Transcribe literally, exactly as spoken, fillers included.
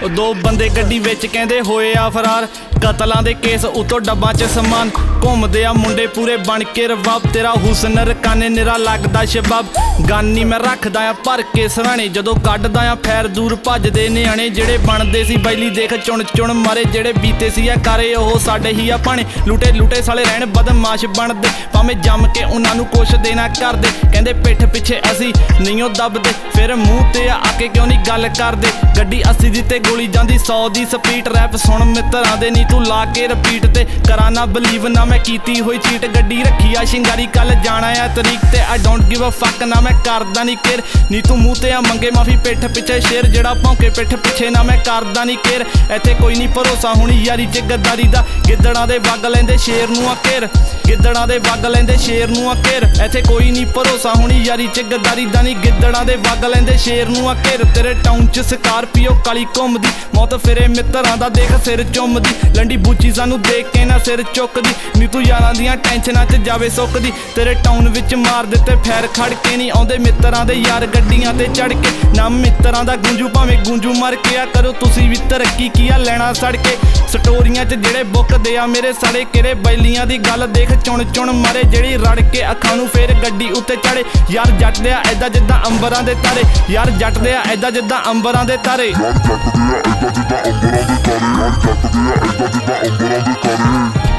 दो बंदे गड्डी विच कहंदे होए आ फरार कतलों के केस उतों डब्बा च समान घूमदे आ मुंडे पूरे बन के रबाब तेरा हुसन रकाने निरा लगदा शबाब गानी मैं रखदा आ भर के सराणे जदों कड्डदा आ फैर दूर भजदे न्याणे जेड़े बनदे सी बैली देख चुन चुन मारे जेड़े बीते सी आ कारे ओह साडे ही आ भाणे लुटे लुटे साले रहण बदमाश बनदे भावें जम के उन्हां नूं कुछ देना करदे कहंदे पिठ पिछे असी नहीं दबदे फिर मूँह ते आके क्यों नहीं गल करदे गड्डी अस्सी दी ते गोली जांदी सौ दी स्पीड रैप सुन मित्रां दे नी तू ला के रिपीट ते करा ना बलीव ना मैं कीती होई चीट गड्डी रखी आ शिंगारी कल जाना आ तरीक ते I don't give a fuck ना मैं करदा नी केयर नी तू मूँह ते आ मंगे माफी पिठ पिछे शेर जेड़ा भौंके पिठ पिछे ना मैं करदा नी केयर इत्थे कोई नहीं भरोसा हुणी यारी च गद्दारी दा गिद्दड़ां दे वग लैंदे शेर नूं आ घेर गिद्दड़ां दे वग लैंदे शेर नूं आ घेर इत्थे कोई नहीं भरोसा हुणी यारी च गद्दारी दा नी गिद्दड़ां दे वग लैंदे शेर नूं आ घेर तेरे टाउन च स्कारपियो काली घुमदी मौत फिरे मित्रां दा देख सिर चुमदी लंडी बूची सानू देख के ना सिर चुकदी नी तू यारां दियां टैंशनां च जावे सुकदी तेरे टाउन विच मार दित्ते फैर खड़ के नहीं आउंदे मित्रां दे यार गड्डियां ते चढ़ के ना मित्रां दा गूंजू भावें गूंजू मर के आ करो तुसी भी तरक्की किया लैना सड़ के स्टोरियां च जेड़े बुकदे आ मेरे सड़े केरे बैलियां दी गल देख चुन चुन मारे जेड़ी रड़ के अखां नूं फेर गड्डी उत्ते चढ़े यार जट दे आ ऐदा जिद्दां अंबरां दे तारे यार जट दे आ ऐदा जिद्दां अंबरां दे तारे यार जट दे आ ऐदा जिद्दां अंबरां दे तारे यार जट दे आ ऐदा जिद्दां अंबरां दे तारे